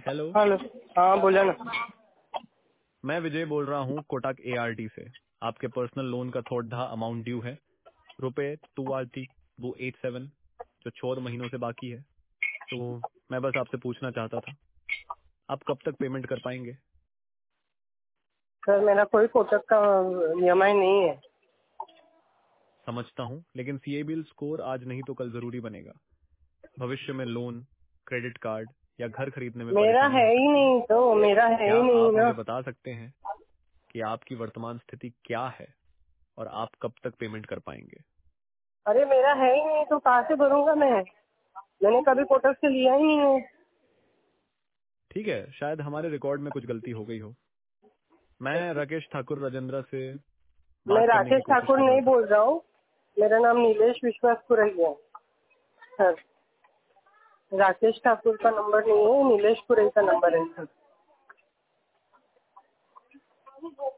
Hello. Hello. हाँ बोला ना। मैं विजय बोल रहा हूँ कोटक ART से। आपके पर्सनल लोन का थोड़ा अमाउंट ड्यू है, रुपए 2RT287 जो 14 महीनों से बाकी है। तो मैं बस आपसे पूछना चाहता था, आप कब तक पेमेंट कर पाएंगे? सर मेरा कोई कोटक का EMI नहीं है। समझता हूँ, लेकिन CIBIL स्कोर आज नहीं तो कल जरूरी बनेगा। भविष्य में लोन, क्रेडिट कार्ड या घर खरीदने में मेरा परेशानी है हो ही सकती है। नहीं, तो मेरा है क्या ही नहीं आप ना। मुझे बता सकते हैं कि आपकी वर्तमान स्थिति क्या है और आप कब तक पेमेंट कर पाएंगे? अरे मेरा है ही नहीं तो कहाँ से भरूंगा मैं? मैंने कभी कोटक से लिया ही नहीं है। ठीक है, शायद हमारे रिकॉर्ड में कुछ गलती हो गई हो। मैं राकेश ठाकुर राजेंद्र से मैं बात करने की राकेश कोशिश ठाकुर कर रहा नहीं था। बोल रहा हूँ। मेरा नाम नीलेश विश्वास पुरैया है सर। राकेश ठाकुर का नंबर नहीं है, नीलेश पुरैया का नंबर है सर।